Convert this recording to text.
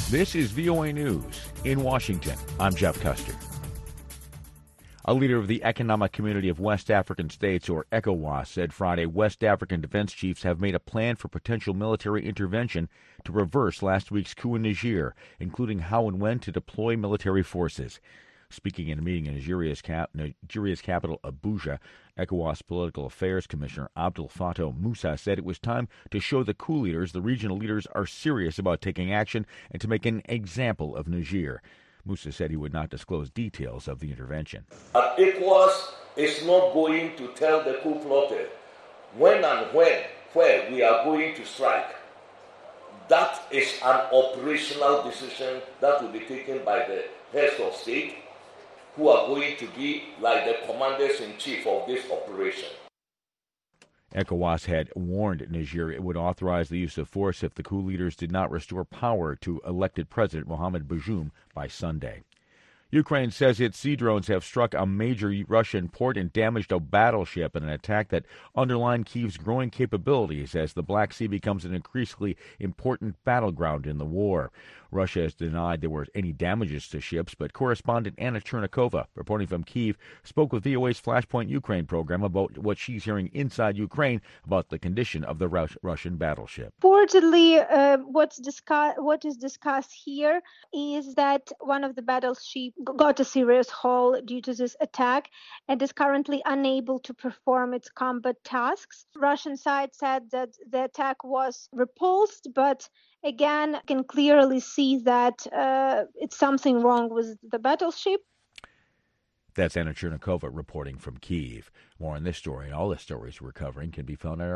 This is VOA News in Washington. I'm Jeff Custer. A leader of the Economic Community of West African States, or ECOWAS, said Friday West African defense chiefs have made a plan for potential military intervention to reverse last week's coup in Niger, including how and when to deploy military forces. Speaking in a meeting in Nigeria's capital, Abuja, ECOWAS Political Affairs Commissioner Abdel Fattah Musa said it was time to show the coup leaders the regional leaders are serious about taking action and to make an example of Niger. Musa said he would not disclose details of the intervention. ECOWAS is not going to tell the coup plotter when and where we are going to strike. That is an operational decision that will be taken by the heads of state, who are going to be like the commanders-in-chief of this operation. ECOWAS had warned Niger it would authorize the use of force if the coup leaders did not restore power to elected President Mohamed Bazoum by Sunday. Ukraine says its sea drones have struck a major Russian port and damaged a battleship in an attack that underlined Kyiv's growing capabilities as the Black Sea becomes an increasingly important battleground in the war. Russia has denied there were any damages to ships, but correspondent Anna Chernikova, reporting from Kyiv, spoke with VOA's Flashpoint Ukraine program about what she's hearing inside Ukraine about the condition of the Russian battleship. Reportedly, what is discussed here is that one of the battleships got a serious hole due to this attack and is currently unable to perform its combat tasks. Russian side said that the attack was repulsed, but again, can clearly see that it's something wrong with the battleship. That's Anna Chernikova reporting from Kyiv. More on this story and all the stories we're covering can be found on our